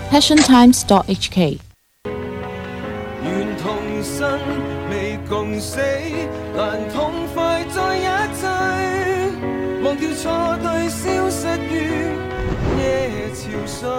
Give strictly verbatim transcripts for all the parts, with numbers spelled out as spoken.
passion times dot h k。 願同生未共死，難痛快在一齊，忘掉錯對，消失於夜潮水。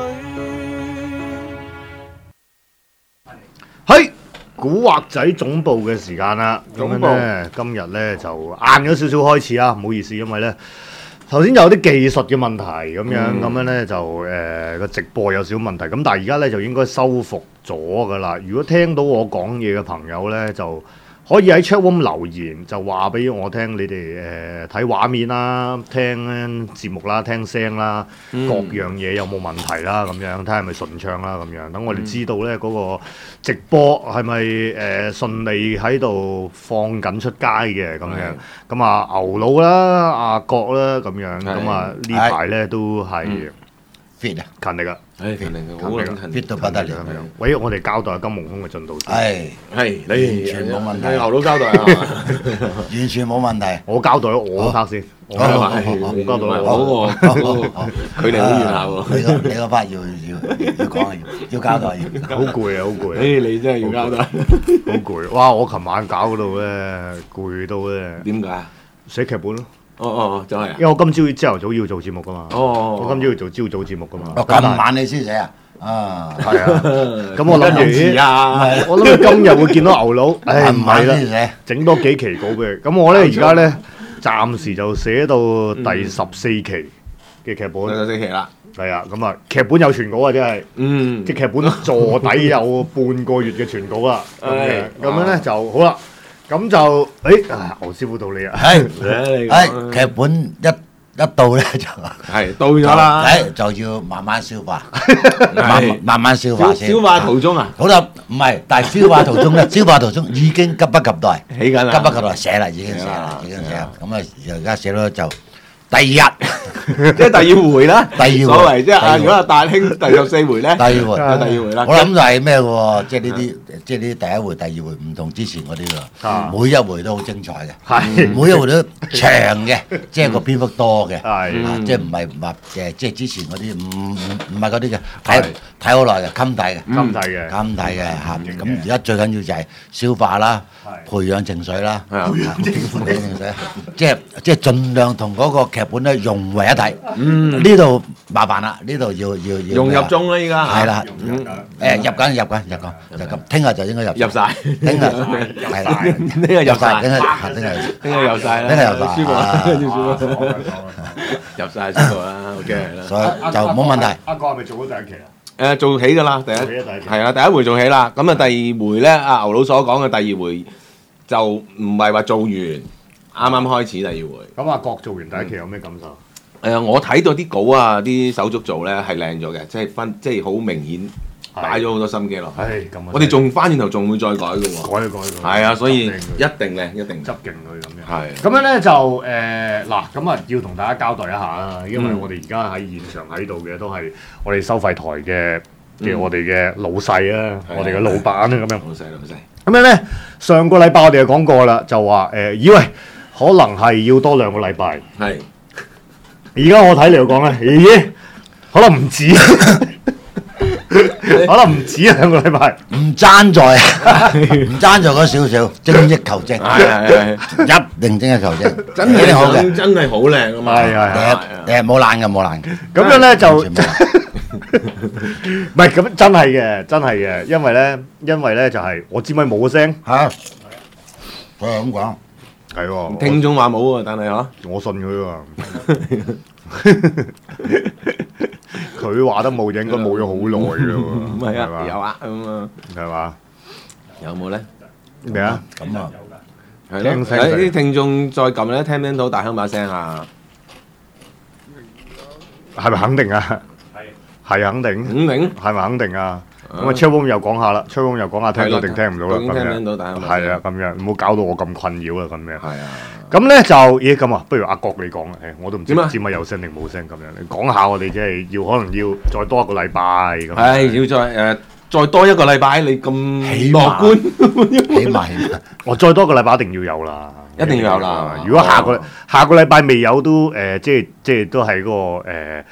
係古惑仔總部嘅時間啦，咁樣咧今日咧就晏咗少少開始啊，唔好意思，因為咧頭先有啲技術嘅問題咁樣，咁、嗯、樣咧就誒個、呃、直播有少少問題，咁但係而家咧就應該修復咗噶啦。如果聽到我講嘢嘅朋友咧，就可以喺 chat room 留言，就話俾我聽你哋誒睇畫面啦、聽節目啦、聽聲啦，嗯、各樣嘢有冇問題啦，咁樣睇下係咪順暢啦，咁樣等我哋知道咧嗰、嗰個直播係咪誒順利喺度放緊出街嘅咁樣。咁啊牛佬啦、阿國啦咁樣，咁啊呢排咧都係 fit 啊， 勤力啊！ 係勤力嘅，好勤力 fit 到不得了。 喂，我哋交代下金蒙風嘅進度先。 係係， 完全冇問題。 係牛佬交代啊， 完全冇問題。 我交代咗我 part 先，我交代我好喎，佢哋好遠下喎。 你個你個 part 要要要講要交代要。 好攰啊，好攰。 誒，你真係要交代， 好攰。哇！我琴晚搞嗰度咧，攰到咧。 點解？ 寫劇本咯。 哦哦，就係啊！ 因為我今朝朝頭早要做節目噶嘛。 哦， 我今朝要做朝早節目噶嘛。 哦，咁晚你先寫啊？啊， 係啊。咁我諗住， 啊， 我諗住今日會見到牛佬。唉，唔係啦， 寫， 整多幾期稿俾佢。咁我咧而家咧暫時就寫到第十四期嘅劇本。 第十四期啦。 係啊，咁啊劇本有全稿啊，真係。嗯。即劇本坐底有半個月嘅全稿啦。咁樣咁樣咧就好啦。咁就誒，牛師傅到你啊！ 係，誒劇本一一到咧就係到咗啦， 誒就要慢慢消化，慢慢慢消化先。 消化途中啊？ 好啦，唔係，但係消化途中咧，消化途中已經急不及待， 起緊啦， 急不及待寫啦，已經寫啦，已經寫啦。咁啊，而家寫到就第二日。 即係第二回啦， 第二回所謂即係啊！如果阿大兄第十四回咧， 第二回， 第二回啦。 我諗就係咩喎？即係呢啲，即係呢啲第一回、第二回唔同之前嗰啲喎。每一回都好精彩嘅， 係每一回都長嘅，即係個篇幅多嘅， 係即係唔係唔係誒？即係之前嗰啲唔唔唔係嗰啲嘅，睇睇好耐嘅，襟睇嘅， 襟睇嘅， 襟睇嘅嚇。咁而家最緊要就係消化啦，培養情緒啦，培養情緒，即係即係盡量同嗰個劇本咧融為一體。嗯，呢度麻煩啦，呢度要要要融入中啦，依家係啦，誒入緊入緊入緊入緊，聽日就應該入入晒， 聽日係啦， 聽日入晒， 聽日聽日聽日入晒啦， 聽日入晒， 舒服啦，舒服啦，入晒舒服啦，OK 啦， 所以就冇問題。 阿國係咪做咗第一期啊？ 誒做起㗎啦，第一係啊，第一回做起啦，咁啊第二回咧，阿牛佬所講嘅第二回就唔係話做完，啱啱開始第二回。 咁阿國做完第一期有咩感受？ 誒、呃，我睇到啲稿啊，啲手足做咧係靚咗嘅，即係分，即係好明顯擺咗好多心機落。 係咁我哋仲翻轉頭仲會再改嘅喎。 改改改。 係啊，所以一定靚，一定執勁佢咁樣。 係。 咁樣咧就誒嗱，咁、呃、啊要同大家交代一下啦，因為我哋而家喺現場喺度嘅都係我哋收費台嘅嘅、嗯、我哋嘅老細啊，嗯、我哋嘅老闆啊咁樣。 老細老細。 咁樣咧，上個禮拜我哋就講過啦，就話誒、呃，以為可能係要多兩個禮拜。係。而家我睇嚟講咧，咦？可能唔止，可能唔止兩個禮拜， 唔爭在，唔爭在嗰少少，精益求精， 係係係， 一定精益求精， 真係好嘅， 真係好靚啊嘛， 係係係，誒冇爛嘅冇爛嘅， 咁樣咧就唔係咁真係嘅，真係嘅，因為咧，因為咧就係我支咪冇聲嚇，佢係咁講。 係喎， 聽眾話冇喎，但係嗬， 我信佢喎。佢話得冇，應該冇咗好耐啦喎。 唔係啊，有啊咁啊， 係嘛？ 有冇咧？ 咩啊？ 咁啊， 係咯。誒啲聽眾再撳咧，聽唔聽到大香把聲啊？ 係咪肯定啊？係係肯定。 肯定。係咪肯定啊？咁啊 Chatroom 又講下啦 Chatroom 又講下聽到定聽唔到啦，咁樣。 聽唔聽到大家？ 係啊，咁樣唔好搞到我咁困擾啊，咁樣。 係啊。 咁咧就咦咁啊，不如阿國你講啊，誒我都唔知點啊？ 知咪有聲定冇聲咁樣，你講下我哋即係要可能要再多一個禮拜咁。 係要再誒再多一個禮拜，你咁樂觀？ 起碼我再多一個禮拜一定要有啦， 一定要有啦。 如果下個下個禮拜未有都誒，即係即係都係嗰個誒。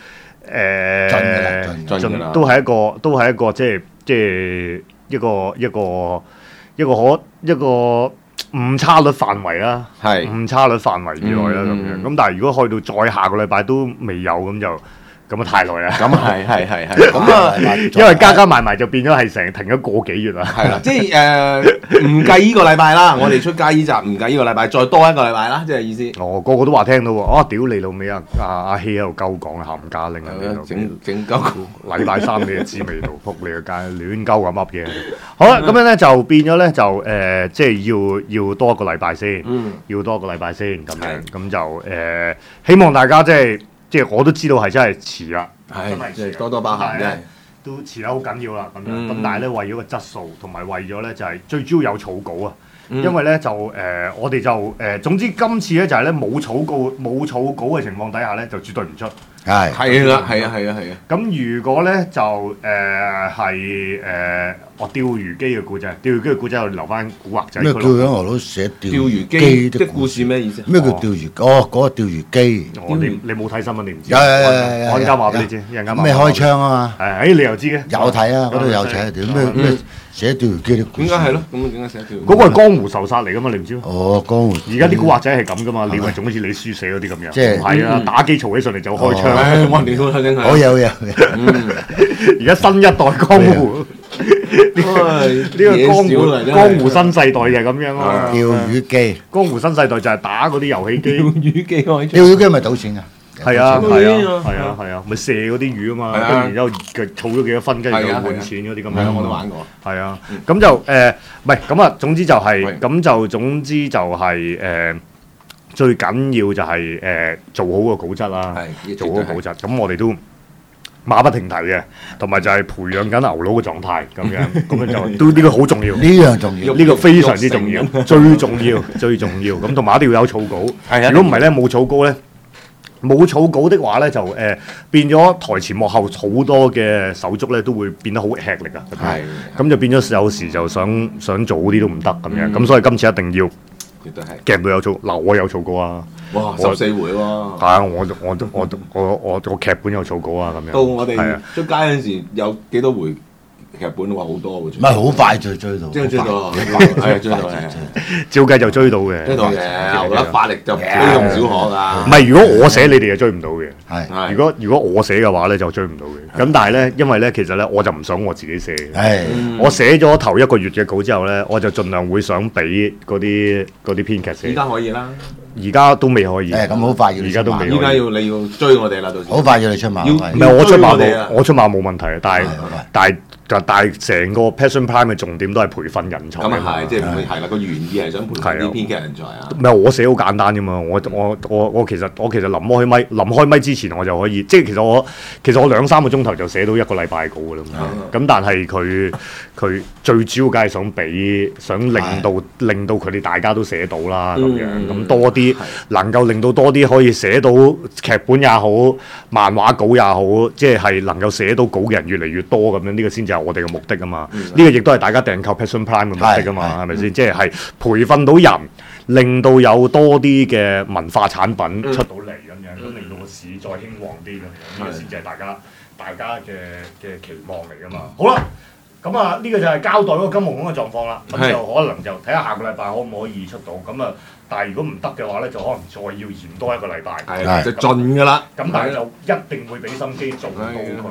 誒盡㗎啦盡盡㗎啦盡都係一個都係一個即係即係一個一個一個可一個誤差率範圍啦， 係誤差率範圍以內啦咁嗯樣。咁但係如果去到再下個禮拜都未有咁就咁啊太耐啦。 咁係係係係咁啊， 因為加加埋埋就變咗係成停咗個幾月啦。 係啦，即係誒唔計呢個禮拜啦，我哋出街呢集唔計呢個禮拜，再多一個禮拜啦，即係意思。 哦，個個都話聽到喎，啊屌你老味啊！阿阿希喺度鳩講冚家拎啊，你老味整整鳩禮拜三你就知味道，撲你個街，亂鳩咁噏嘢。好啦，咁樣咧就變咗咧就誒、呃，即係要要多一個禮拜先， 嗯要多一個禮拜先咁樣， 係咁就誒、呃，希望大家即係即係我都知道係真係遲啦， 係真係遲即係多多包涵真係。 都遲得好緊要啦咁樣。 嗯咁、但係咧為咗個質素同埋為咗咧就係、最主要有草稿啊。 嗯因為咧就誒、呃我哋就誒、呃、總之今次咧就係咧冇草稿冇草稿嘅情況底下咧就絕對唔出。 係係啦，係啊，係啊，係啊。 咁如果咧就誒係誒我釣魚機嘅故仔，釣魚機嘅故仔我哋留翻古惑仔咩叫嗰度。 響俄佬寫釣釣魚魚機的故的故事？ 事咩意思？ 咩叫釣魚？哦，嗰個釣魚機我你你冇睇新聞你唔知。 有有有有有我陣間話俾你知，一陣間話咩開槍啊嘛？ 係，誒你又知嘅。 有睇啊，嗰度有睇點咩咩寫釣魚機的故事？ 點解係咯？咁點解寫釣魚？ 嗰個係江湖仇殺嚟噶嘛？你唔知咩？ 哦，江湖。 而家啲古惑仔係咁噶嘛？你以為仲好似你書寫嗰啲咁樣？ 即係唔係啊！ 嗯打機嘈起上嚟就開槍。 唉，我屌啦，真係。 好嘢好嘢好嘢。 嗯， 而家新一代江湖，呢個呢個江湖江湖新世代就係咁樣啊！ 釣魚機， 江湖新世代就係打嗰啲遊戲機。 釣魚機開槍。 釣魚機咪賭錢㗎？ 係啊賭錢係啊啊係啊係啊，咪射嗰啲魚啊嘛， 係啊跟住然之後佢儲咗幾多分，跟住就係啊換錢嗰啲咁係啊， 樣。 我都玩過。 係啊，咁就誒，唔係咁啊，總之就係係咁就總之就係誒，最緊要就係誒做好個稿質啦， 係做好個稿質。咁我哋都馬不停蹄嘅，同埋就係培養緊牛佬嘅狀態咁樣，咁樣就都呢個好重要。 呢樣重要。 呢個非常之重要，最重要最重要。咁同埋一定要有草稿。 係啊如果唔係咧，冇草稿咧，冇草稿的話咧，就誒、呃、變咗台前幕後好多嘅手足咧，都會變得好吃力啊。 係咁就變咗有時就想想做啲都唔得咁樣。咁、 嗯所以今次一定要絕對係。 夾到有草。嗱，我有草稿啊。 哇！ 我十四回喎。 係啊，我我我我我我劇本有草稿啊，咁樣。 到我哋係啊出街嗰陣時，有幾多回劇本話好多喎？ 唔係好快就追到， 即係追到， 好快係啊追到係啊。 照計就追到嘅。 追到嘅，牛啦發力就非同小可唔㗎。 係，如果我寫你哋就追唔到嘅。 係係如果如果我寫嘅話咧，就追唔到嘅。咁但係咧，因為咧，其實咧，我就唔想我自己寫嘅。 係嗯我寫咗頭一個月嘅稿之後咧，我就盡量會想俾嗰啲嗰啲編劇依寫。 家可以啦， 而家都未可以。 誒咁好快要而家都未可以。 依家要你要追我哋啦，到時。 好快要你出馬。 要係唔係我出馬追我哋啊冇，我出馬冇問題嘅。但係係好快但係但係成個 Passion Prime 嘅重點都係培訓人才。 咁啊係，即係唔會係啦。個原意係想培訓啲編劇人才啊。 唔係我寫好簡單啫嘛，我我我我其實我其實臨開咪臨開咪之前我就可以，即係其實我其實我兩三個鐘頭就寫到一個禮拜稿㗎啦嘛。咁但係佢佢最主要梗係想俾想令到令到佢哋大家都寫到啦咁樣， 嗯咁多啲係能夠令到多啲可以寫到劇本也好，漫畫稿也好，即係係能夠寫到稿嘅人越嚟越多咁樣，呢個先至係我哋嘅目的啊嘛。呢個亦都係大家訂購 Passion Prime 嘅目的啊嘛， 係係咪先？即係係培訓到人。令到有多啲嘅文化產品出到嚟咁樣，咁令到個市再興旺啲咁樣，呢個先至係大家大家嘅嘅期望嚟噶嘛。好啦，咁啊呢個就係交代嗰個金毛熊嘅狀況啦。咁係就可能就睇下下個禮拜可唔可以出到。咁啊，但係如果唔得嘅話咧，就可能再要延多一個禮拜。 係啦，就盡㗎啦。 咁但係就一定會俾心機做到佢。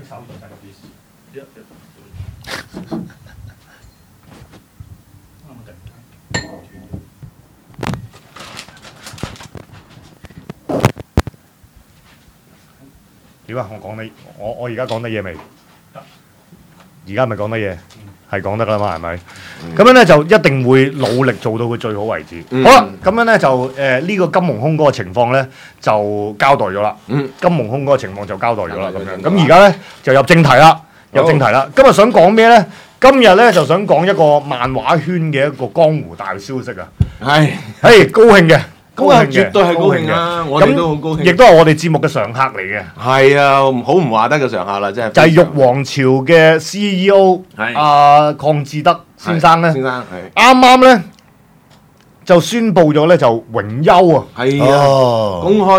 點啊？我講得我我而家講得嘢未？而家咪講得嘢，係講得啦嘛，係咪？咁樣咧就一定會努力做到佢最好為止。 嗯好啦，咁樣咧就誒呢個金蒙空嗰個情況咧就交代咗啦。 嗯金蒙空嗰個情況就交代咗啦。咁樣交代咗咁而家咧就入正題啦，入正題啦。今日想講咩咧？今日咧就想講一個漫畫圈嘅一個江湖大消息啊！ 係， 係高興嘅，高咁啊興嘅， 絕對係高興啊！我哋都好高興。 亦都係我哋節目嘅常客嚟嘅。 係啊，好唔話得嘅常客啦，真係。 就係玉皇朝嘅 C E O 係阿鄺志德先生咧， 先生係啱啱咧就宣布咗咧就榮休啊！ 係啊， 哦， 公開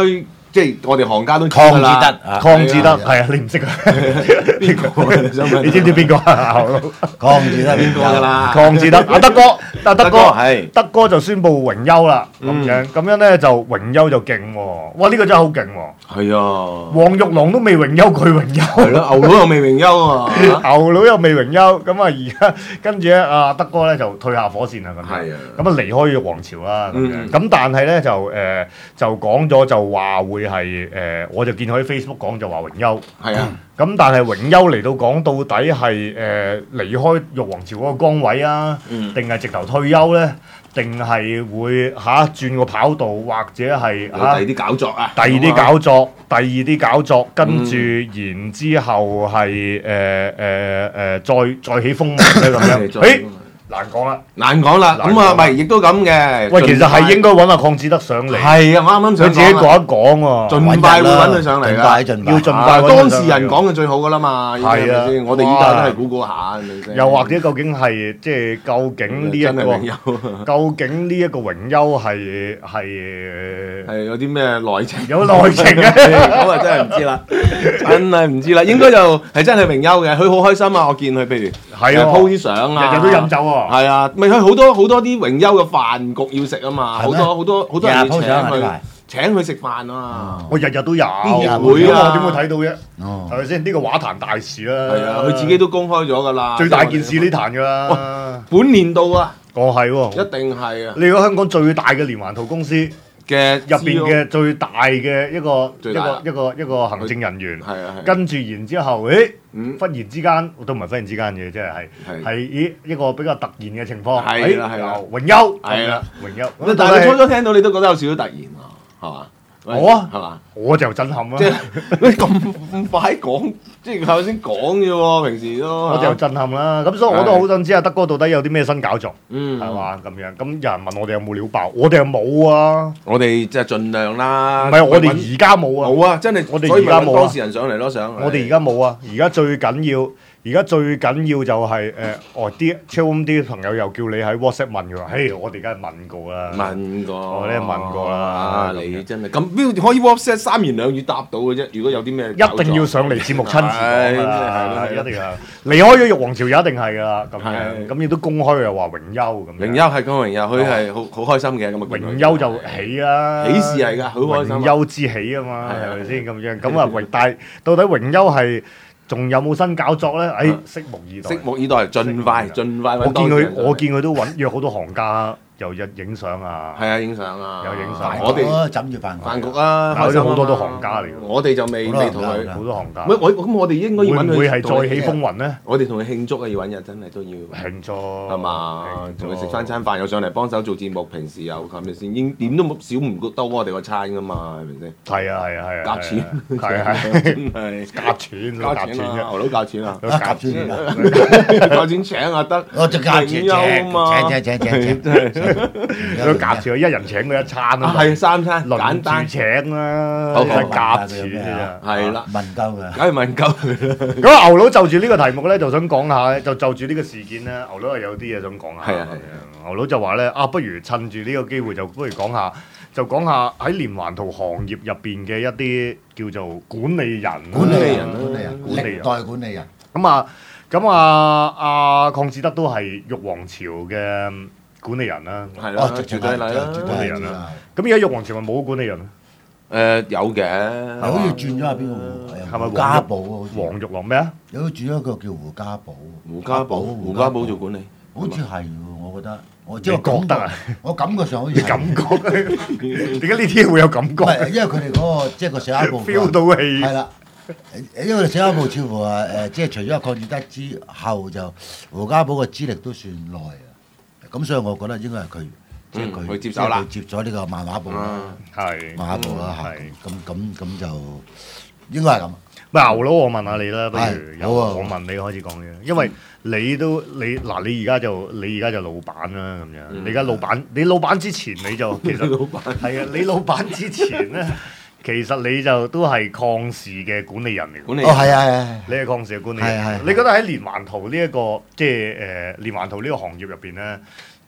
即係我哋行家都知鄺志㗎啦。 德啊， 鄺志德係啊，你唔識啊？ 邊個？ 你知唔知邊個啊？牛佬鄺志德邊個㗎啦？ 鄺志德阿德哥，阿德哥德哥係德哥就宣布榮休啦，咁嗯樣咁樣咧就榮休就勁喎，哇！呢個真係好勁喎， 係啊， 黃玉郎都未榮休，佢榮休。 係咯，牛佬又未榮休啊。 牛佬又未榮休，咁啊而家跟住咧，阿德哥咧就退下火線啦咁樣， 係啊咁啊離開玉皇朝啦咁樣， 嗯咁但係咧就誒、呃、就講咗就話會係誒、呃，我就見佢喺 Facebook 講就話榮休， 係啊， 咁但係榮休嚟到講到底係誒、呃、離開玉皇朝嗰個崗位啊， 嗯定係直頭退休咧，定係會嚇、啊、轉個跑道或者係有第二啲搞作啊， 第二啲搞作，第二啲搞作，跟住然之後係誒誒誒再再起風雲咧咁樣， 再誒難講啦。 難講啦。 難講咁啊，咪亦都咁嘅。 喂，其實係應該該揾阿鄺志德上嚟， 係啊，我啱啱佢想自己講一講喎。 盡快會揾佢上嚟㗎盡快盡快要盡啊快揾佢上嚟當事人講嘅最好㗎啦嘛， 係啊係咪先？我哋依家都係估估下，係咪先？ 又或者究竟係即係究竟呢一真係榮個休究竟呢一個榮休係係係有啲咩內情？ 有內情嘅？ 咁啊真係唔知啦，真係唔知啦。應該就係真係榮休嘅，佢好開心啊！我見佢譬如係喎誒 po 啲相啊， 日日都飲酒喎。 係啊，咪佢好多好多啲榮休嘅飯局要食啊嘛，好係咩多好多好多人要日日請 po 相啊呢佢排請佢食飯啊。 我日日都有， 啲咁會啊我點會睇到啫？ 哦係咪先？呢個畫壇大事啦。 係啊，佢自己都公開咗㗎啦。 最大件事呢壇㗎啦。 本年度啊， 哦係喎， 一定係啊你個香港最大嘅連環圖公司嘅入邊嘅最大嘅一個一最大個一個一個行政人員， 係啊係。 跟住然之後，誒嗯忽然之間都唔係忽然之間嘅，即係係係係咦一個比較突然嘅情況， 係啦誒係啦又榮休， 係啦榮休。 但係你初初聽到你都覺得有少少突然啊，係嘛？ 我啊係嘛？ 我就震撼啦即，係你咁咁快講，即係頭先講啫喎，平時都我就震撼啦。咁所以我都好想知阿德哥到底有啲咩新搞作， 嗯係嘛咁樣？咁有人問我哋有冇料爆，我哋又冇啊， 我哋即係盡量啦。 唔係我哋而家冇啊。 冇啊，真係我哋所以咪而家冇啊揾當事人上嚟咯，想我哋而家冇啊！而家最緊要，而家最緊要就係、誒、哦啲 Chum 啲朋友又叫你喺 WhatsApp 問佢話，嘿，我哋梗係問過啦。 問過， 我哋問過啦啊咁樣你真係咁邊可以 WhatsApp 三言兩語答到嘅啫？如果有啲咩一定要上嚟節目親自講㗎啦， 係係係一定要。離開咗玉皇朝就一定係㗎啦，咁樣係咁亦都公開又話榮休咁樣。 榮休係講榮休，佢係好好開心嘅咁啊！ 榮休就喜啦， 喜事嚟㗎好開心啊榮休之喜啊嘛， 係啊係咪先咁樣？咁啊榮，但係到底榮休係仲有冇新搞作咧？誒，拭目以待。 拭目以待，盡快盡快我見揾當事佢人上嚟。 我見佢都揾約好多行家，又日影相啊。 係啊，影相啊， 有影相我哋我枕住飯飯局啊， 嗱開心啊嘛好多都行家嚟㗎我哋就未好多未同佢行家㗎。 好多行家。 喂，我咁我哋應該會要揾佢唔會係同佢再起風雲咧？ 我哋同佢慶祝啊！要揾日真係都要慶祝係嘛， 慶祝同佢食翻餐飯，又上嚟幫手做節目，平時又係咪先？應點都冇少唔到我哋個餐噶嘛，係咪先？ 係啊係啊係啊。 夾錢係係真係夾錢交夾錢錢啊！ 啫。 牛佬交錢啊！ 啊夾錢啊！ 交錢請啊得， 我就夾錢榮休啊嘛請請請請請真係都夾住，一人請佢一餐啊啊嘛。 係三餐簡輪單住，請啦， 好真係夾錢嘅啫。 係啦， 問鳩㗎。 梗係問鳩佢啦。 咁啊，牛佬就住呢個題目咧，就想講下咧，就就住呢個事件咧，牛佬係有啲嘢想講下。 係啊係啊牛佬就話咧，啊，不如趁住呢個機會，就不如講下，就講下喺連環圖行業入邊嘅一啲叫做管理人啦。 管理人， 啊管理人， 管理人歷代管理人。 咁啊，咁啊，阿鄺志德都係玉皇朝嘅管理人啦。 係啦， 哦，直絕情係對係啦。 絕對係管理人啦咁而家玉皇朝咪冇管理人啊？ 誒有嘅， 好似轉咗下邊個胡？ 係咪胡家寶啊？好似黃玉郎咩啊？ 有轉咗一個叫胡家寶。 胡家寶，胡家寶做管理， 好似係喎，我覺得。我你即係覺得啊？ 我感覺上好似係你感覺點解呢啲會有感唔覺係，因為佢哋嗰個即係個寫一部 ？feel 到氣。 係啦，因為寫一部似乎話誒，即係除咗鄺志德之後，就胡家寶嘅資歷都算耐啊。咁所以我覺得應該係佢，即係嗯佢佢接手啦即係佢接咗呢個漫畫部啦， 啊係。 漫畫部啦嚇。 係咁咁咁就應該係咁。 喂，牛佬，我問下你啦，不如係由好啊我問你開始講嘅，因為你都你嗱，你而家就你而家就老闆啦咁樣， 嗯你而家老闆，你老闆之前你就其實老闆係啊，你老闆之前咧，其實你就都係抗視嘅管理人嚟嘅。 管理哦，係啊係啊。 你係抗視嘅管理人， 係係你覺得喺連環圖呢一個即係誒連環圖呢個行業入邊咧，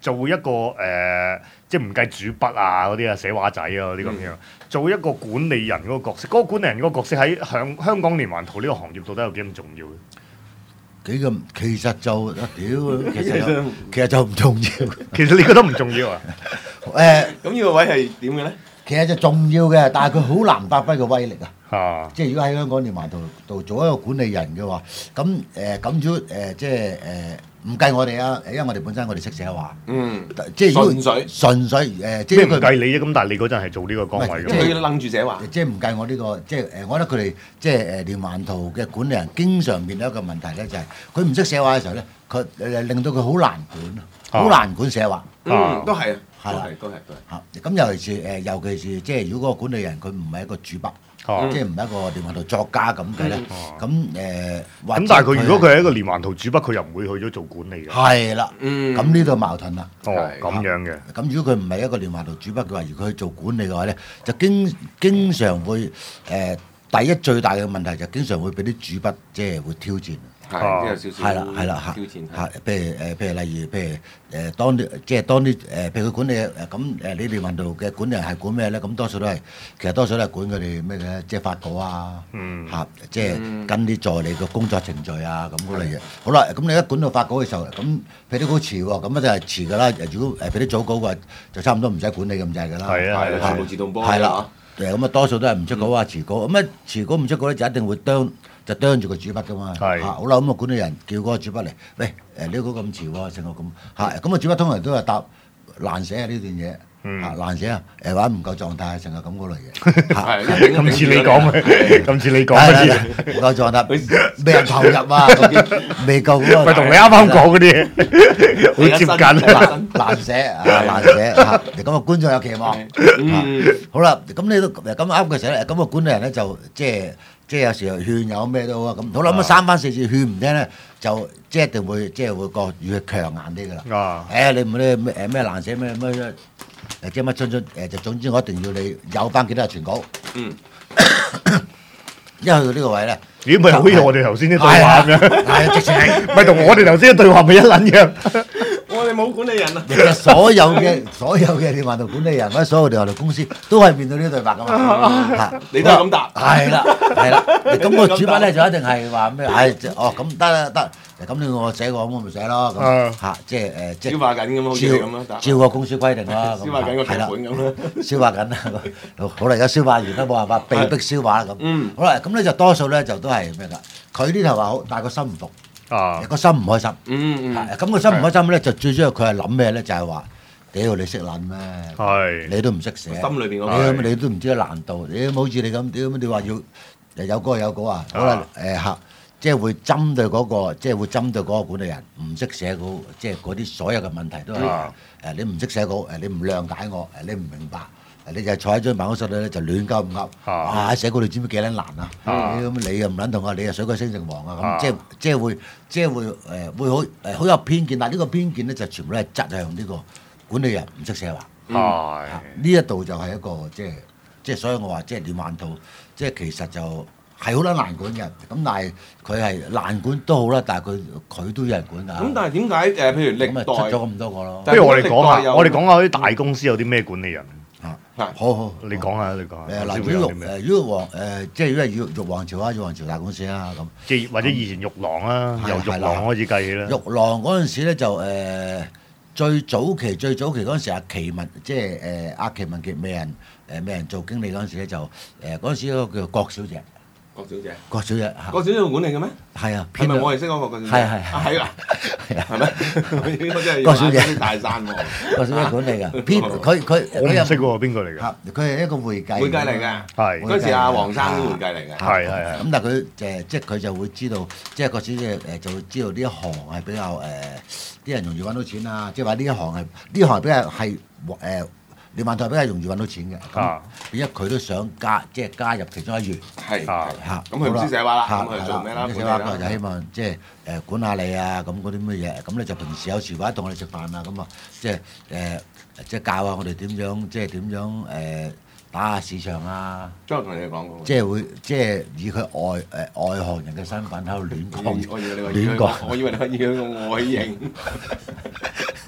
做一個誒、呃，即係唔計主筆啊嗰啲啊，寫畫仔啊嗰啲咁樣，做一個管理人嗰個角色。嗰、嗰個管理人嗰個角色喺香香港連環圖呢個行業到底有幾咁重要嘅？ 幾咁其實就啊屌，其實就其實就唔重要。 其實你覺得唔重要啊？ 誒， 咁呢個位係點嘅咧？ 其實就重要嘅，但係佢好難發揮個威力啊！ 啊， 即係如果喺香港連環圖度做一個管理人嘅話，咁誒咁如果誒即係誒唔計我哋啊，因為我哋本身我哋識寫畫， 嗯， 即係如果純粹純粹誒，即咩係佢唔計你啫？咁但係你嗰陣係做呢個崗位唔係嘅。 佢楞住寫畫。 即係唔計我呢個，即係誒，我覺得佢哋即係誒連環圖嘅管理人經常面對一個問題咧，就係佢唔識寫畫嘅時候咧，佢誒令到佢好難管，好難管寫畫。 嗯，都係啊， 係啦都係都係。 嚇，咁尤其是誒，尤其是即係如果嗰個管理人佢唔係一個主筆， 哦即係唔係一個連環圖作家咁嘅咧，咁誒，或者咁但係佢如果佢係一個連環圖主筆，佢又唔會去咗做管理嘅。 係啦， 嗯咁呢度矛盾啦。 哦， 係咁樣嘅。 咁如果佢唔係一個連環圖主筆嘅話，如果佢去做管理嘅話咧，就經經常會誒第一最大嘅問題就經常會俾啲主筆即係會挑戰。 係，即係有少少係啦，係啦嚇挑戰嚇，譬如誒，譬如例如譬如誒，當啲即係當啲誒，譬如佢管理誒咁誒，你連環圖嘅管理人係管咩咧？咁多數都係其實多數都係管佢哋咩嘅，即係發稿啊， 嗯嚇，即係跟啲助理嘅工作程序啊咁嗰類嘢。好啦，咁你一管到發稿嘅時候，咁譬如啲稿遲喎，咁一定係遲㗎啦。如果誒俾啲早稿嘅話，就差唔多唔使管理咁滯㗎啦。 係啊係啊全部自動波。 係啦，誒咁啊多數都係唔出稿啊遲稿，咁啊遲稿唔出稿咧就一定會啄就啄住個主筆噶嘛。 係嚇好啦，咁啊管理人叫嗰個主筆嚟，喂誒呢個咁遲喎，成個咁嚇，咁啊主筆通常都係答難寫啊呢段嘢。嚇難寫啊！誒或者唔夠狀態，成日咁嗰類嘢。 係一定咁似你講嘅，咁似你講嘅嘢， 唔夠狀態，未人投入啊，未夠嗰個。 咪同你啱啱講嗰啲嘢好接近。 難難寫啊，難寫嚇。咁啊，觀眾有期望。 嗯， 好啦，咁你都咁啱嘅時候咧，咁個管理人咧就即係即係有時候勸有咩都好啊。咁好啦，咁啊三番四次勸唔聽咧，就即係一定會即係會個語氣強硬啲㗎啦。 啊， 誒你唔好咧咩誒咩難寫咩咩誒即係乜春春誒就總之我一定要你有翻幾多日全稿。 嗯。 一去到呢個位咧， 咦咪好似我哋頭先啲對話咁樣， 係啊，直情係咪同我哋頭先嘅對話咪一撚樣？ 我哋冇管理人啊。 其實所有嘅所有嘅連環圖管理人或者所有連環圖公司都係面對呢啲對白噶嘛。嚇你都係咁答。 係啦係啦，咁個主筆咧就一定係話咩？唉，哦咁得啦得，咁你我寫個咁我咪寫咯咁嚇，即係誒即係消化緊咁好似你咁咯， 照照個公司規定啦。 消化緊個劇係啦本咁咯。 消化緊啦，好啦，而家消化完啦，冇辦法，被逼消化啦咁。 嗯好啦，咁咧就多數咧就都係咩㗎？佢呢頭話好，但係個心唔服， 啊， 個心唔開心。 嗯嗯。 係咁個心唔開心咧，就最主要佢係諗咩咧？就係話，屌你識撚咩？ 係你都唔識寫， 心裏邊嗰個你你都唔知個難度，你好似你咁，屌你話要有稿有稿啊？好啦，誒嚇，即係會針對嗰個，即係會針對嗰個管理人唔識寫稿，即係嗰啲所有嘅問題都係誒你唔識寫稿，誒你唔諒解我，誒你唔明白。你就坐喺張辦公室度咧，就亂鳩咁噏，啊寫稿你知唔知幾撚難啊？咁你又唔撚同我，你又水鬼星成王啊！咁即係即係會即係會誒會好誒好有偏見，但係呢個偏見咧就全部都係側向呢個管理人唔識寫畫。 係呢一度就係一個即係即係所以我話即係連環圖，即係其實就係好撚難管嘅。咁但係佢係難管都好啦，但係佢佢都有人管㗎。 咁但係點解誒？譬如歷咁咪出咗代， 咁多個咯。 不如我哋講下， 歷代有我哋講下啲大公司有啲咩管理人。 啊，好好， 你講下，你講下。 誒嗱， 師傅如有啲咩果誒如果黃誒即係如果係玉玉皇朝啊，玉皇朝大公司啦咁。 即係或者以前玉郎啦， 係由玉郎開始計起啦。 玉郎嗰陣時咧就誒最早期最早期嗰陣時，阿祁文即係誒阿祁文傑美人誒美人做經理嗰陣時咧就誒嗰陣時嗰個叫郭小姐， 郭小姐， 郭小姐嚇， 郭小姐做管理嘅咩？ 係啊， 係咪我哋識嗰個郭小姐？ 係係係係啊， 係啊， 係咩？我真係郭小姐要啲大山喎。 郭小姐管理㗎，編佢佢我唔佢又識喎，邊個嚟㗎？ 嚇，佢係一個會計， 會計嚟㗎。 係嗰陣時阿黃生都會計嚟嘅。 係係係咁但係佢誒即係佢就會知道，即係郭小姐誒就會知道呢一行係比較誒啲人容易揾到錢啊，即係話呢一行係呢一行比較係誒連環圖比較容易揾到錢嘅。咁變咗佢都想加即係加入其中一員。 係啊嚇， 咁佢唔知寫畫啦嚇咁佢做咩啦唔知寫畫佢就希望即係誒管下你啊，咁嗰啲乜嘢，咁你就平時有時或者同我哋食飯啊，咁啊即係誒即係教下我哋點樣即係點樣誒打下市場啊， 張學同你哋講過。 即係會即係以佢外誒外行人嘅身份喺度亂講我以為你話亂講， 我以為你話以佢個外形。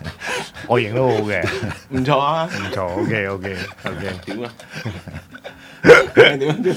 外形都好嘅， 唔錯啊， 唔錯。OK OK OK。 點啊？點啊？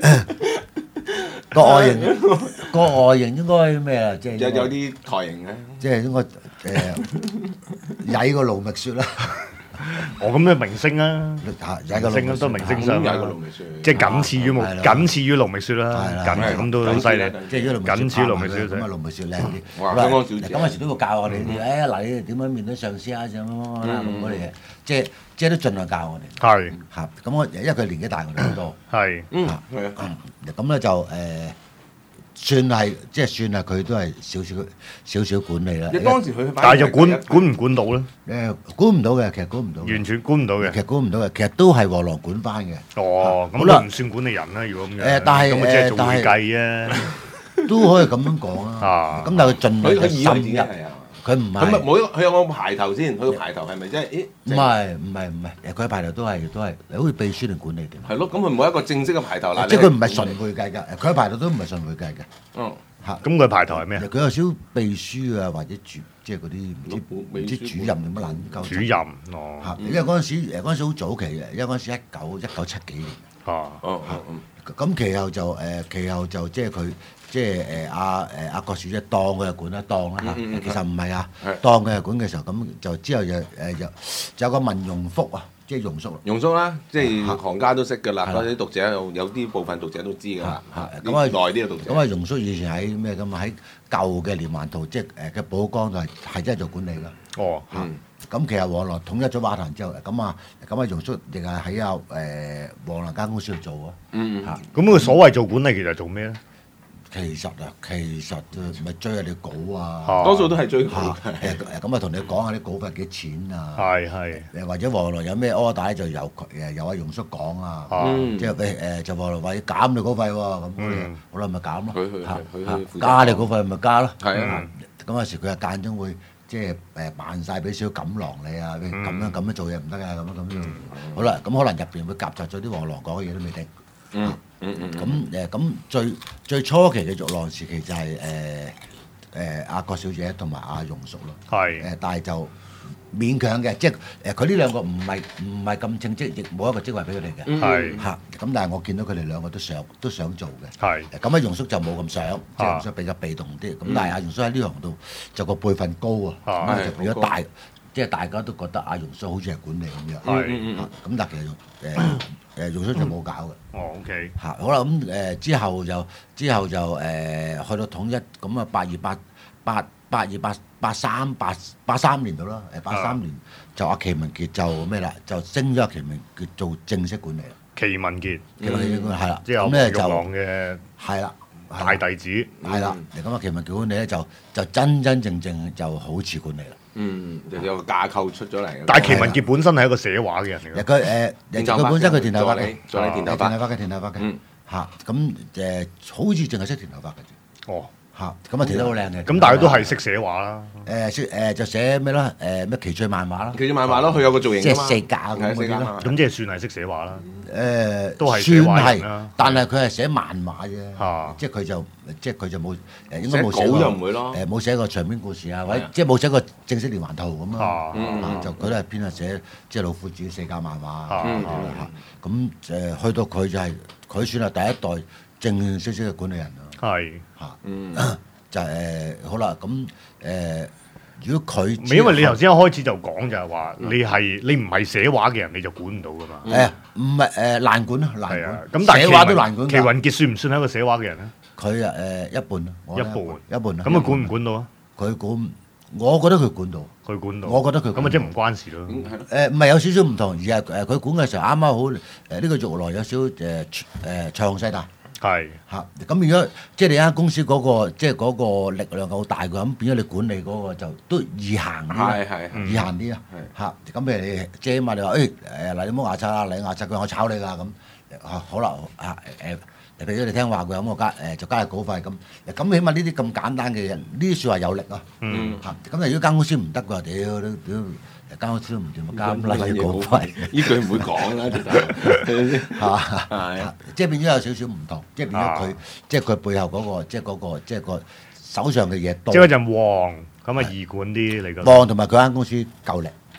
個外形個外形應該咩啊？即係有有啲台型嘅， 即係應該誒曳過盧覓雪啦。 哦，咁咩明星啊？ 曳過明星都明星上啦， 有個盧覓雪， 即係僅次於盧，僅次於盧覓雪啦， 係啦僅咁都好犀利。 即係如果盧僅次於盧覓雪咁啊，盧覓雪靚啲。 哇！香港小姐， 咁嗰時都會教我哋啲，誒嗱，你哋點樣面對上司啊，咁樣啦，咁嗰啲嘢，即係即係都盡量教我哋。 係嚇，咁我因為佢年紀大我哋好多。 係嗯嚇係啊， 咁咧就誒。算係即係算係佢都係少少少少管理啦。 你當時佢， 但係就管管唔管到咧？ 誒管唔到嘅，其實管唔到。 完全管唔到嘅。 其實管唔到嘅，其實都係和狼管翻嘅。 哦，咁好啦都唔算管理人啦，如果咁樣。 誒，但係咁啊，即係做誒但係會計啊。 都可以咁樣講啊。 啊咁但係佢盡量佢佢以為自己深入， 係啊。 佢唔咁咪係。 冇一佢有個排頭先，佢個排頭係咪即係？咦， 唔係唔係唔係，佢排頭都係都係好似秘書定管理嘅。 係咯，咁佢冇一個正式嘅排頭啦。 即係佢唔係純會計㗎，佢排頭都唔係純會計嘅。 嗯。 嚇， 咁佢排頭係咩啊？ 佢有少秘書啊，或者主即係嗰啲唔知唔知主任定乜撚鳩。 主任哦。 嚇，因為嗰陣時誒嗰陣時好早期嘅，因為嗰陣時一九一九七幾年。 啊。 哦哦咁其後就誒，其後就即係佢即係誒阿誒阿郭小姐當佢係管啦，當啦嚇。其實唔係啊，當佢係管嘅時候，咁就之後就誒有就有個文容福啊，即係容叔。 容叔啦，即係行家都識㗎啦， 係嗰啲讀者有有啲部分讀者都知㗎啦。 咁啊耐啲嘅讀者。 咁啊，容叔以前喺咩咁啊？喺舊嘅連環圖，即係誒嘅寶崗度係係真係做管理㗎。 哦。 嗯。 咁其實黃來統一咗畫壇之後，咁啊咁啊，容叔亦係喺啊誒黃來間公司度做啊。 嗯嚇， 咁佢所謂做管理其實做咩咧？ 其實啊，其實咪追下你稿啊。 啊多數都係追稿嚇誒誒咁啊，同你講下啲稿費幾錢啊？ 係係。 誒或者黃來有咩 order 就由佢誒由阿容叔講啊。 啊嗯即係誒誒就黃來話要減你稿費喎，咁我哋嗯好啦咪減咯。 佢佢嚇佢嚇佢負責加你稿費咪加咯。 係啊。 咁有時佢又間中會即係誒扮晒俾少錦囊你啊，咁樣咁樣做嘢唔得啊，咁樣咁樣。好啦，咁可能入邊會夾雜咗啲黃狼講嘅嘢都未定。 嗯嗯嗯。 咁誒咁最最初期嘅玉郎時期就係誒誒阿郭小姐同埋阿容叔咯。 係。 誒，但係就勉強嘅，即係誒佢呢兩個唔係唔係咁稱職，亦冇一個職位俾佢哋嘅。 係。 嚇，咁但係我見到佢哋兩個都想都想做嘅。 係。 咁啊，容叔就冇咁想，即係容叔比較被動啲。咁但係阿容叔喺呢行度就個輩分高啊，咁啊就變咗大，即係大家都覺得阿容叔好似係管理咁樣。 係。 嚇，咁但係其實誒誒容叔就冇搞嘅。 哦，OK。 嚇，好啦，咁誒之後就之後就誒去到統一，咁啊八二八八八二八八三八八三年度啦，誒八三年就阿祁文傑就咩啦，就升咗阿祁文傑做正式管理啦。 祁文傑。 祁文傑係啦， 即係咁咧就玉郎嘅係啦。 大弟子係啦，咁啊祁文傑管理咧就就真真正正就好似管理啦。 嗯，就有個架構出咗嚟。 但係祁文傑本身係一個寫畫嘅人嚟嘅。 佢誒，其實佢本身佢填頭髮嘅， 做你填頭髮， 填頭髮嘅，填頭髮嘅。嚇，咁誒好似淨係識填頭髮嘅啫。 哦。 嚇，咁啊填得好靚嘅。 咁但係都係識寫畫啦。 誒識誒就寫咩啦？誒咩奇趣漫畫啦。 奇趣漫畫咯，佢有個造型即係四格咁嗰啲咯。 咁即係算係識寫畫啦。 誒都係寫畫人啦。但係佢係寫漫畫啫。即係佢就即係佢就冇誒應該冇寫稿就唔會咯。 誒冇寫過長篇故事啊，或者即係冇寫過正式連環圖咁啊。就佢都係偏向寫即係老夫子四格漫畫嗰啲啦嚇。咁誒去到佢就係佢算係第一代正正式式嘅管理人咯。 係嚇。就係誒好啦，咁誒如果佢， 唔係因為你頭先一開始就講就係話你係你唔係寫畫嘅人你就管唔到噶嘛。 誒唔係誒難管啊，難管。 咁但係寫畫都難管。 祁文傑算唔算係一個寫畫嘅人咧？ 佢啊誒一半咯， 一半一半啊。 咁佢管唔管到啊？ 佢管，我覺得佢管到。 佢管到。 我覺得佢咁啊，即係唔關事咯。 誒唔係有少少唔同，而係誒佢管嘅時候啱啱好誒呢個玉來有少誒誒長勢大。 係嚇，咁變咗即係你間公司嗰個即係嗰個力量好大嘅，咁變咗你管理嗰個就都易行啲啦， 係係易行啲啊嚇。咁譬如你即係起碼你話誒誒嗱，你冇牙刷啦，你牙刷佢我炒你㗎咁，嚇好啦啊誒誒，譬如你聽話佢咁我加誒就加你稿費咁，咁起碼呢啲咁簡單嘅嘢，呢啲説話有力啊嚇。咁如果間公司唔得嘅話，屌都屌。間公司都唔掂，咪加咁撚嘅稿費。 呢句唔會講啦，其實係嘛？ 係，即係變咗有少少唔同，即係變咗佢，即係佢背後嗰個，即係嗰個，即係個手上嘅嘢多。 即係嗰陣旺，咁啊易管啲你覺得？ 旺同埋佢間公司夠力。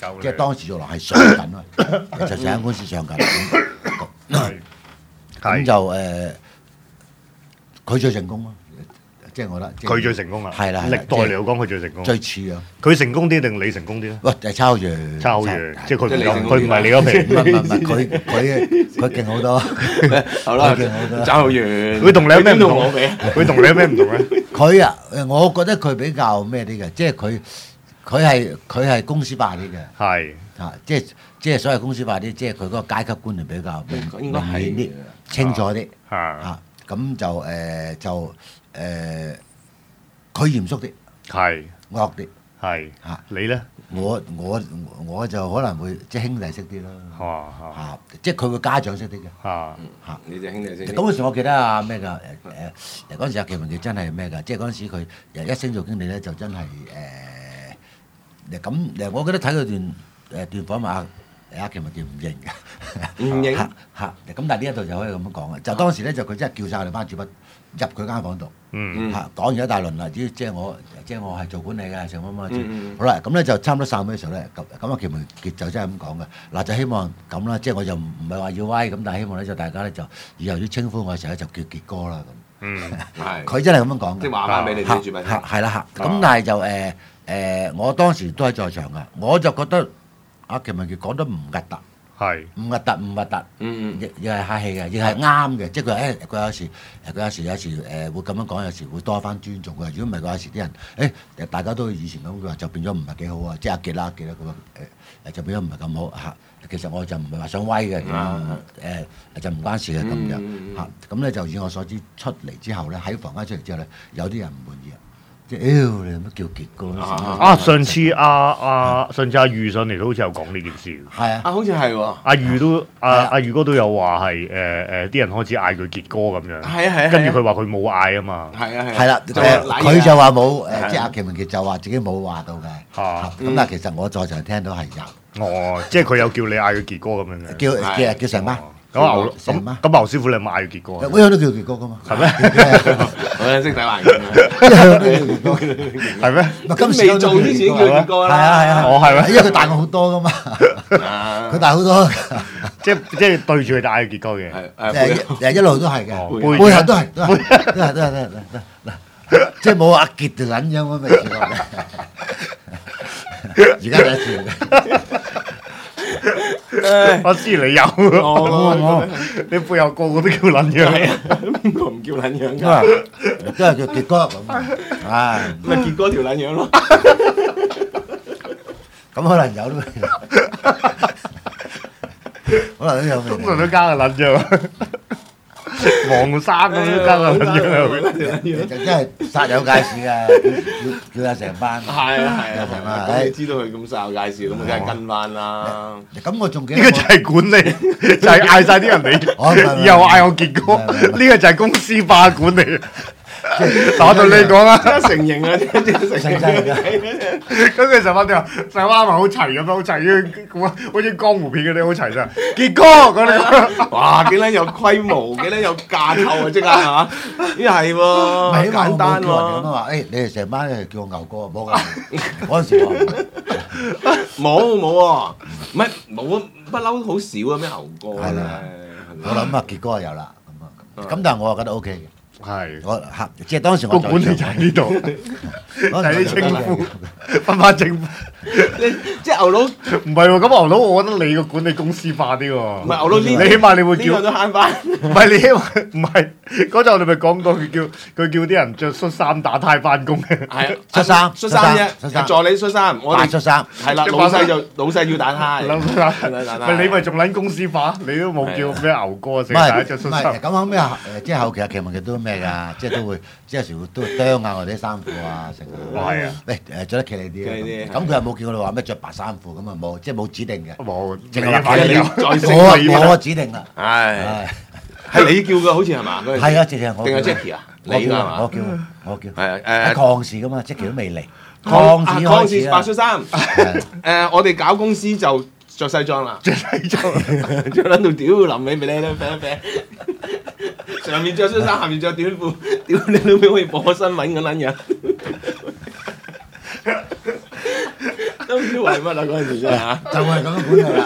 即係當時做落係上緊啊，就成間公司上緊。咁就誒，佢最成功咯。即係我覺得佢最成功啊！ 係啦， 歷代嚟講佢最成功。 最似啊！ 佢成功啲定你成功啲咧？ 喂，就抄住抄住，即係佢唔佢佢唔係你嗰皮。 唔係唔係，佢佢佢勁好多。 好啦， 勁好多。 爭好遠。 佢同你有咩唔同？ 我比佢同你有咩唔同咧？ 佢啊，誒，我覺得佢比較咩啲嘅，即係佢佢係佢係公司化啲嘅。 係啊，即係即係所謂公司化啲，即係佢嗰個階級觀念比較明應該係明顯啲、清楚啲。 啊啊，咁就誒就誒，佢嚴肅啲， 係惡啲。 係嚇你咧？ 我我我就可能會即係兄弟式啲咯。 嚇嚇，即係佢會家長式啲嘅。 嚇嚇。 你隻兄弟先。 咁嗰時我記得啊咩㗎誒誒，嗰陣時阿奇文傑真係咩㗎，即係嗰陣時佢誒一升做經理咧就真係誒誒咁誒，我記得睇佢段誒段訪問阿阿奇文傑唔認嘅， 唔認嚇嚇，咁但係呢一度就可以咁樣講嘅，就當時咧就佢真係叫晒我哋班主筆入佢間房度。 嗯嚇講完一大輪啦，即即係我即係我係做管理嘅，成乜乜嗯好啦，咁咧就差唔多散會嘅時候咧，咁咁啊奇文傑就真係咁講嘅，嗱就希望咁啦，即係我就唔唔係話要威咁，但係希望咧就大家咧就以後要稱呼我嘅時候咧就叫傑哥啦咁。 嗯係。 佢真係咁樣講嘅。 即係話翻俾你嚇啲主筆聽。 嚇係啦嚇，咁但係就誒誒，我當時都喺在場㗎，我就覺得阿奇文傑講得唔核突。 係唔核突唔核突， 嗯嗯亦亦係客氣嘅，亦係啱嘅。即係佢話誒，佢有時誒，佢有時有時誒會咁樣講，有時會多翻尊重佢。如果唔係，佢有時啲人誒，大家都以前咁，佢話就變咗唔係幾好啊。即係阿傑啦，阿傑啦，佢話誒誒就變咗唔係咁好嚇。其實我就唔係話想威嘅，誒就唔關事嘅咁樣嚇。咁咧就以我所知出嚟之後咧，喺房間出嚟之後咧，有啲人唔滿意啊。即係妖你乜叫傑哥啊！上次阿阿上次阿裕上嚟都好似有講呢件事。 係啊。 啊，好似係喎。 阿裕都阿阿裕哥都有話係誒誒啲人開始嗌佢傑哥咁樣。 係啊係啊。 跟住佢話佢冇嗌啊嘛。 係啊係。 係啦，佢就話冇誒，即係阿奇文傑就話自己冇話到嘅。 嚇！ 咁但係其實我在場聽到係有。 哦，即係佢有叫你嗌佢傑哥咁樣嘅。 叫叫叫成班。 咁牛咁咁牛師傅你有冇嗌佢傑哥啊？ 我有都叫傑哥噶嘛。 係咩？ 我識睇環境一向都叫傑哥。 係咩？ 今未做之前叫傑哥啦。 係啊係啊。 哦係咩？ 因為佢大我好多噶嘛。佢大好多。 即係即係對住佢嗌佢傑哥嘅。 係誒誒一路都係嘅， 背背後都係都係都係都係都係都係嗱，即係冇阿傑就撚樣咁嘅事落嘅。而家第一次嘅。 我知你有， 哦， 你背後個個都叫撚樣， 邊個唔叫撚樣都㗎？ 係都係叫傑哥咁，唉， 咪傑哥條撚樣咯。 咁可能有都，可能都有通常都加個撚樣，黃生咁都加個撚樣， 就真係煞有介事嘅，叫叫阿成班， 係啊係啊成班， 咁你知道佢咁煞有介事，咁梗係跟翻啦。 咁我仲記呢個就得我係管理，就係嗌晒啲人嚟， 哦唔係唔係以後嗌我傑哥， 唔係唔係呢個就係公司化管理。但我同你講啊， 即係承認啊，即係承成真認嘅。 咁佢成班啲人成班咪好齊咁樣，好齊咁啊，好似江湖片嗰啲好齊咋。傑哥嗰啲， 哇！幾撚有規模，幾撚有架構啊！即刻係嘛？呢係喎， 咪起碼我簡單冇叫人咁喎。 話，誒你哋成班咧叫我牛哥，冇㗎。嗰陣時我冇冇喎，唔係冇啊，不嬲好少啊咩牛哥係啦咧。 我諗啊傑哥就有啦，咁啊咁但係我又覺得 O K 嘅。 係我嚇，即係當時我個管理就喺呢度，就係啲稱呼，分翻正。 你即係牛佬，唔唔係喎，咁牛佬，我覺得你個管理公司化啲喎。唔係牛佬呢？ 你起碼你會叫呢個都慳翻。 唔係你起碼唔係嗰陣我哋咪講過佢叫佢叫啲人着恤衫打呔翻工嘅。 係啊， 恤衫恤衫恤啫， 衫助理恤衫，我哋白恤衫， 係啦，老細就老細要打呔。 諗下，咪你咪仲撚公司化，你都冇叫咩牛哥唔成日打係唔係着恤衫。 咁後尾啊誒，即係後期阿奇文佢都咩㗎，即係都會即係有時會都會啄下我哋啲衫褲啊成啊。 係啊， 喂誒着得企理啲企理啲啊。咁佢又冇叫我哋話咩着白衫褲咁啊冇，即係冇指定嘅。 冇， 淨你係話企理反正有再我升我指定啦。 唉， 係係你叫嘅，好似係嘛？嗰陣時係啊，直情我定係叫 Jackie 啊？你我叫㗎係嘛？ 我叫我叫係啊喺誒。 抗事㗎嘛，Jackie都未嚟。 抗抗事抗事開始啦。 白恤衫，誒我哋搞公司就着西裝啦， 着西裝， 着撚到屌臨尾咪咧咧啡啡，上面着恤衫，下面着短褲，屌你老味好似播新聞咁撚樣，都叫為乜啊？嗰陣時真係嚇， 就係咁樣管理啦。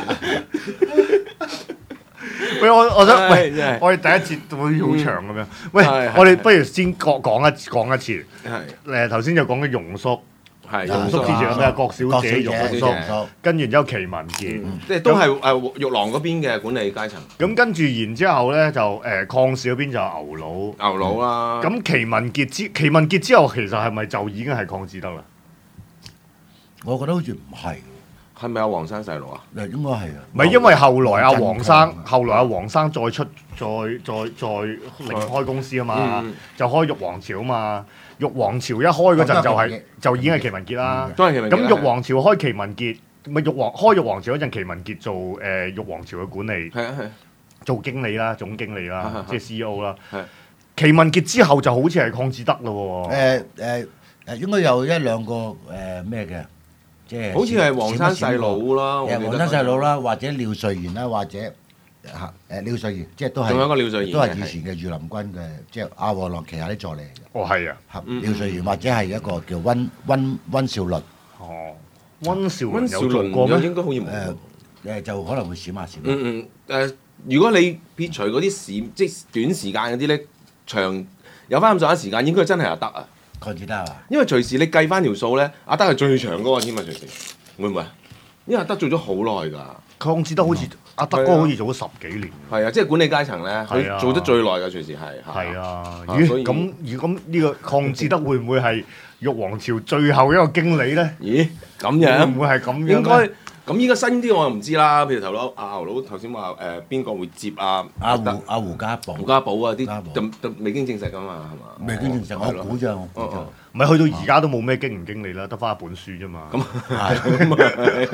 喂，我我想喂唉真係， 我哋第一節會好長咁樣。喂係係， 我哋不如先講講一講一次。 係誒頭先就講嘅容叔， 係容叔之前有咩啊？郭小郭小姐、 姐容叔郭小姐， 跟住然之後祁文傑。 嗯即係都係誒玉郎嗰邊嘅管理階層， 咁跟住然之後咧就誒抗市嗰邊就牛佬。 牛佬啦。 咁祁文傑之祁文傑之後，其實係咪就已經係鄺志德啦？ 我覺得好似唔係係咪有黃生細路啊？ 喎，應該係啊。 唔係因為後來阿黃黃振生， 強後來阿黃生再出再再再另開公司啊嘛嗯， 就開玉皇朝啊嘛。玉皇朝一開嗰陣就係就已經係祁文傑啦。 都係祁文傑啦咁玉皇朝開祁文傑，咪玉皇開玉皇朝嗰陣，祁文傑做誒玉皇朝嘅管理， 係啊係。 做經理啦，總經理啦， 係係即係 C E O 啦係。 祁文傑之後就好似係鄺志德咯喎。 誒誒誒，應該有一兩個誒咩嘅，即係好似係黃生細佬啦，我記得誒黃生細佬啦，或者廖瑞賢啦，或者嚇誒廖瑞賢，即係都係仲有一個廖瑞賢都係嘅以前嘅御林軍嘅，即係阿黃郎旗下啲助理嚟嘅。 哦，係啊。 嚇嗯廖瑞賢或者係一個叫温温温兆律， 哦，温兆倫温兆倫有做過咩？ 應該好似冇誒。誒就可能會閃下閃下。 嗯嗯誒，如果你撇除嗰啲時即係短時間嗰啲咧，長有翻咁上下時間，應該真係阿德啊。 鄺志德係嘛？ 因為隨時你計翻條數咧，阿德係最長嗰個添啊，隨時會唔會啊？因為阿德做咗好耐㗎。 鄺志德好似阿德哥好似做咗十幾年。 係啊，即係管理階層咧， 係啊佢做得最耐嘅，隨時係。 係啊， 啊咦所以咁如咁呢個鄺志德會唔會係玉皇朝最後一個經理咧？ 咦，咁會樣唔會係咁樣應該咧？ 咁依家新啲我又唔知啦。譬如頭佬阿牛佬頭先話誒邊個會接啊？ 阿德胡阿胡家寶胡家寶啊，啲家寶就就未經證實㗎嘛，係嘛？ 未經證實，我係咯估咋，我估咋哦哦。 唔係去到而家都冇咩經唔經理啦，得翻一本書啫嘛。 咁係咁啊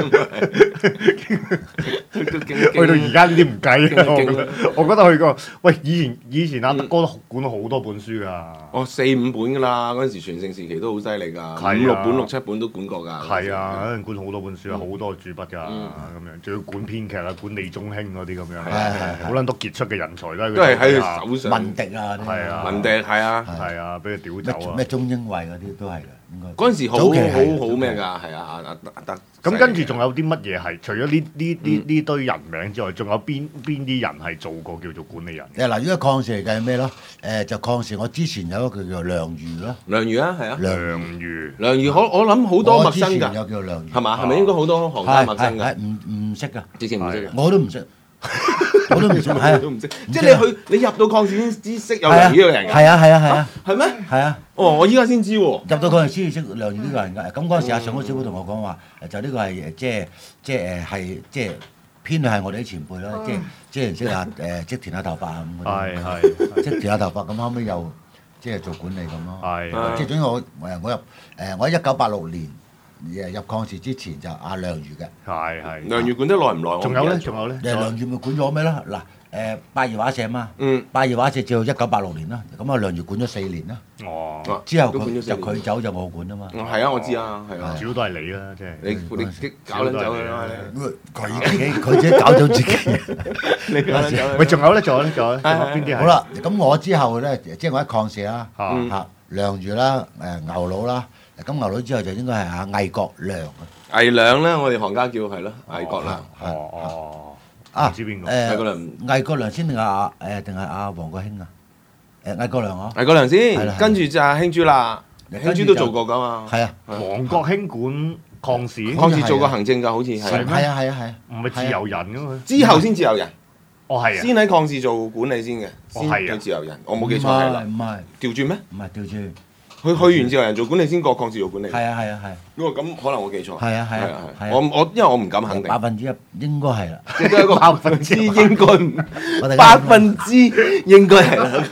係都經去到而家呢啲唔計經啊！我覺經得，我覺得去過。喂，以前以前阿德哥都管咗好多本書㗎。 哦四五本㗎啦，嗰陣時全盛時期都好犀利㗎， 係啊五六本六七本都管過㗎。 係啊，嗰陣管好多本書啊，好多主筆㗎，咁嗯樣，仲要管編劇啊，管李宗興嗰啲咁樣， 係係係好撚多傑出嘅人才都係都係喺佢手下佢手上。 文迪啊， 係啊文迪係啊， 係啊，俾佢屌咩走啊咩！鐘英惠嗰啲都係嘅，應該。 嗰陣時好早期係好好咩㗎？係啊，阿阿阿德。 咁跟住仲有啲乜嘢係？除咗呢呢呢呢堆人名之外，仲有邊邊啲人係做過叫做管理人？ 誒嗱，如果抗事嚟計係咩咯？誒就抗事，我之前有一個叫做梁瑜咯， 梁瑜啊，係啊， 梁瑜， 梁瑜我我諗好多陌生我之前㗎， 有叫做梁瑜， 係嘛？係咪應該好多行家陌生㗎？ 係係唔唔識㗎， 之前唔識嘅。 我都唔識，我都唔識，係啊都唔識，即係你去你入到抗市先知識有梁瑜呢個人㗎， 係啊係啊係啊係咩？ 係啊！ 哦，我依家先知喎。 入到嗰陣先識梁瑜呢個人㗎。咁嗰陣時阿上官小寶同我講話，誒就呢個係誒即係即係誒係即係偏向係我哋啲前輩啦，即係即係識下誒即係填下頭髮啊咁嗰係啲， 係即係填下頭髮咁後尾又即係做管理咁咯。 係係即係總之我誒我入誒我喺一九八六年誒入抗事之前就阿梁瑜嘅。 係係。 梁瑜管得耐唔耐？我唔仲有咧？ 記得咗仲有咧？ 誒梁瑜咪管咗咩啦？嗱誒八二畫社嘛， 嗯， 八二畫社至到一九八六年啦，咁啊梁瑜管咗四年啦， 哦， 啊之後都管佢就咗四年佢走就我管啊嘛。 哦係啊，我知啊，係啊， 主要都係你啦，即係。 你你激搞撚走佢啦， 佢自己佢自己搞咗自己。 你你搞撚走佢。 喂，仲有咧？仲有咧？仲有咧？仲有係係邊啲係？ 好啦，咁我之後咧，即係我喺抗社啦， 啊嚇梁瑜啦，誒牛佬啦，咁牛佬之後就應該係阿魏國良啊。 魏良咧，我哋行家叫係咯，魏國良。 哦哦。 啊， 唔知邊個魏國良魏國良先定係阿誒定係阿黃國興啊？誒魏國良嗬， 魏國良先係啦， 跟住就係興珠啦， 跟住興珠都做過㗎嘛。 係啊， 黃國興管抗市，唔抗市做過行政㗎，好似係。 係咩係啊係啊係啊， 係自由人噶嘛？ 之後先自由人， 哦係啊。 先喺抗市做管理先嘅，先係啊做自由人。我冇記錯唔係啦， 係唔係調轉咩？ 唔係調轉， 佢去完自由人做管理先過抗市做管理。 係啊係啊係， 如果咁可能我記錯。 係啊係啊係啊我我因為我唔敢肯定百，分之一應該係啦。 即係都係一個百分之應該唔我哋百分之應該係啦。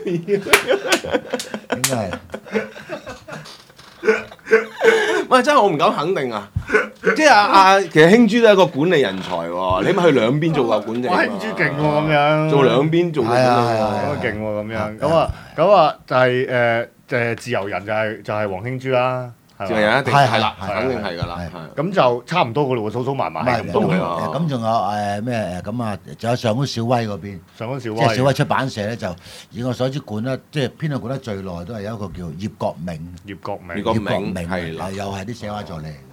應該係。 喂，真係我唔敢肯定啊！即係阿阿其實興珠都係一個管理人才喎，你起碼去兩邊做過管理。 我興珠勁喎咁樣。 做兩邊做過管理係啊係喎。 咁啊勁喎咁樣。咁啊咁啊就係誒誒自由人就係就係黃興珠啦。係嘛自由人一定係係啦， 係肯定係㗎啦。 係係咁就差唔多噶咯喎，數數埋埋係咁唔係多㗎係啊啦。 咁仲有誒咩誒咁啊？仲有上官小威嗰邊， 上官小即係小威、 威出版社咧，就以我所知管得即係編到管得最耐都係有一個叫葉國明， 葉國明葉國。 葉國明明係啦係又係啲寫畫助理嚟嘅。 哦，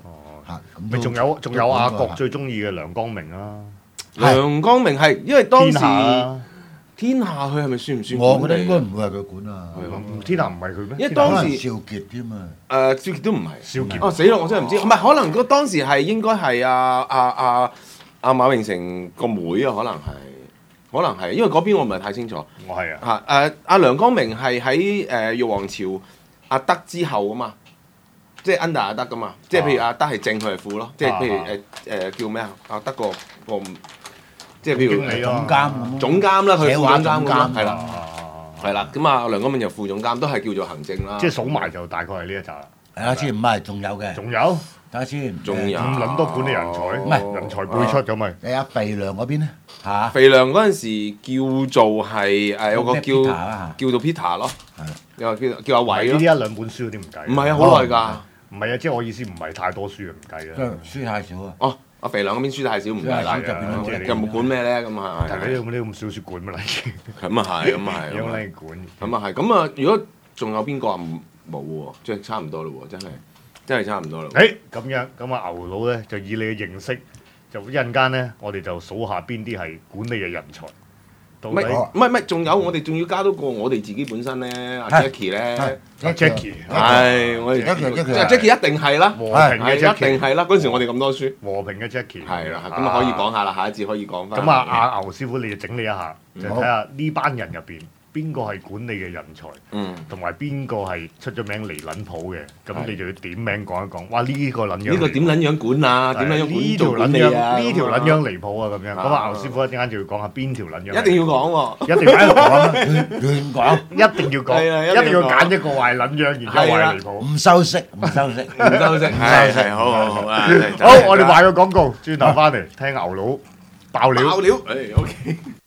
嚇，咁咪都仲有仲有阿國都最中意嘅梁光明啦， 梁光明係因為當天時下啊， 天下佢係咪算唔算我覺管理啊？ 得應該唔會係佢管啊， 天下唔係佢咩？ 因為天下當時可能少傑添啊， 誒少傑都唔係。 少傑哦死啦！我真係唔知，唔係可能嗰當時係應該係阿阿阿阿馬榮成個妹啊，可能係，可能係，因為嗰邊我唔係太清楚。 我係啊， 嚇誒阿梁光明係喺誒玉皇朝阿德之後啊嘛，即係 under 阿德噶嘛，即係譬如阿德係正，佢係副咯，即係譬如誒誒叫咩啊？阿德個個即係譬如經理啊總監咁， 總監啦，佢副總監咁咯， 社係啦啊係啦。咁啊梁光明就副總監，都係叫做行政啦。 即係數埋就大概係呢一集啦。 係啊，先唔係仲有嘅， 仲有睇下先， 仲有咁撚多管理人才， 唔係人才輩出咁咪。 你阿肥良嗰邊咧嚇， 肥良嗰陣時叫做係誒有個咩叫 Peter 啊叫做 Peter 咯係， 有個叫叫阿呢偉咯， 啲一兩本書嗰啲唔計。 唔係啊，好耐㗎。 唔係啊，即係我意思唔係太多書就唔計即係啦。 書太少啊， 哦，阿肥良嗰邊書太少唔計啦， 書太少就變咗係啊又冇管咩咧？咁啊但係你有冇啲咁小説館乜嚟？ 咁啊係，咁啊係， 有咁啊冇管？ 係咁啊係。咁啊，如果仲有邊個啊？冇喎，即係差唔多咯喎，真係真係差唔多啦。 誒咁樣咁啊牛佬咧就以你嘅認識，就一陣間咧我哋就數下邊啲係管理嘅人才。到唔係底唔係唔係，仲有我哋仲要加多個我哋自己本身咧，阿係 Jackie 咧， 阿 Jackie 係我哋 Jackie， 即 Jackie 係 Jackie 一定係啦， 和平嘅係一 Jackie， 定係啦。嗰陣時我哋咁多書， 和平嘅 Jackie 係啦，咁啊可以講下啦，下一節可以講翻。 咁啊，阿牛師傅你就整理一下，就好睇下呢班人入邊邊個係管理嘅人才， 嗯， 同埋邊個係出咗名離撚譜嘅。咁你就要點名講一講。哇！呢個撚樣呢個點撚樣管啊？點撚樣呢管做條撚樣管理啊？ 呢條撚咁啊樣離譜啊！咁樣咁啊， 啊牛師傅一陣間就要講下邊條撚樣。 一定要講喎。 一定要講啊！ 亂講， 一定要講， 係啊一定要一定要揀一個壞撚樣，然之後係啦壞離譜。 唔修飾，唔修飾。 唔收息，係係好好好啊！ 好，我哋賣個廣告，轉頭翻嚟聽牛佬爆料。 爆料，誒 OK。